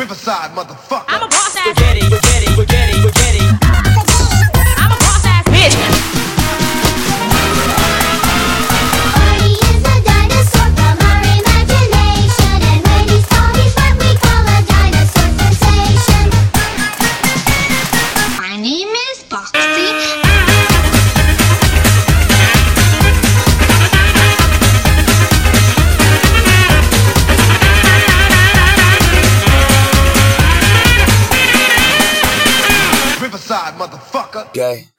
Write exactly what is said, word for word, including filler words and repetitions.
Riverside, motherfucker. I'm a boss ass spaghetti, spaghetti, spaghetti, spaghetti. I'm a boss ass bitch. Artie is a dinosaur from our imagination, and when he's tall, he's what we call a dinosaur sensation. My name is Boxy. Riverside, motherfucker. Gay.